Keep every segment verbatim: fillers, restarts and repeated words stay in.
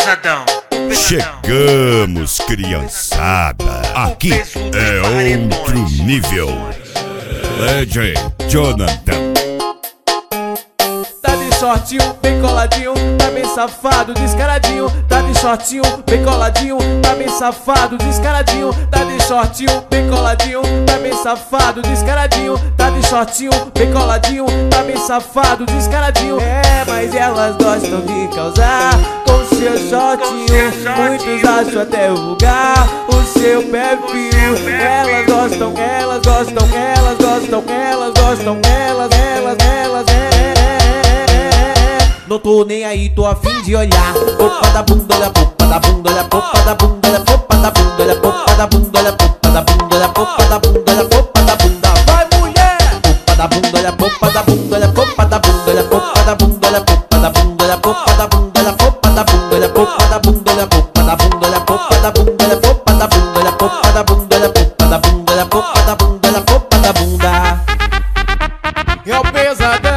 pesadão. Chegamos, criançada. Aqui é outro nível. D J Jonathan. Tá de shortinho, bem coladinho, tá bem safado, descaradinho. Tá de shortinho, bem coladinho, tá bem safado, descaradinho. Tá de shortinho, bem coladinho, tá bem safado, descaradinho. Tá de shortinho, bem coladinho, tá bem safado, descaradinho. É, mas elas gostam de causar com seu shortinho. Muitos acham até vulgar o seu pé fio. Elas gostam, elas gostam, elas gostam, elas gostam, elas, elas, elas, elas. Não tô nem aí, tô a fim de olhar. Popa da bunda, olha popa da bunda, olha popa da bunda, olha popa da bunda, olha popa da bunda, olha popa da bunda, olha popa da bunda, olha popa da bunda. Vai mulher! Popa da bunda, olha popa da bunda, olha popa da bunda, olha popa da bunda, olha popa da bunda, olha popa da bunda, olha popa da bunda, olha popa da bunda, olha popa da bunda, olha popa da bunda, olha popa da bunda, olha popa da bunda, olha popa da bunda, olha popa da bunda, olha popa da bunda. É o pesadão.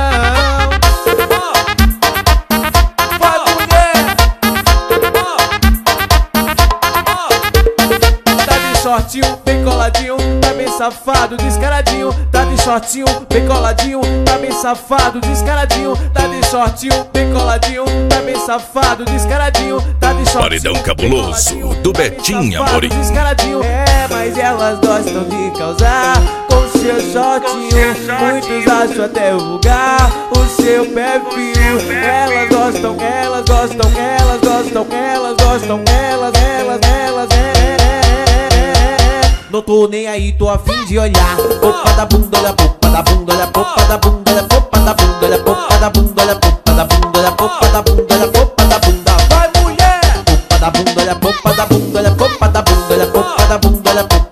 Shortinho, bem coladinho, tá bem safado, descaradinho. Tá de shortinho, bem coladinho, tá bem safado, descaradinho. Tá de shortinho, bem coladinho, tá bem safado, descaradinho. Tá de shortinho, Paredão cabuloso do Betinho Amorim. Descaradinho. É, mas elas gostam de causar com seu shortinho. Muitos acham até vulgar o seu pé fio. Elas gostam, elas gostam, elas gostam, elas gostam, elas, elas, elas, elas. Não tô nem aí, tô a fim de olhar. Popa da bunda, olha popa da bunda, olha popa da bunda, olha popa da bunda, olha popa da bunda, olha popa da bunda, olha popa da bunda, olha popa da bunda. Vai mulher! Popa da bunda, olha popa da bunda, olha popa da bunda, olha popa da bunda, olha popa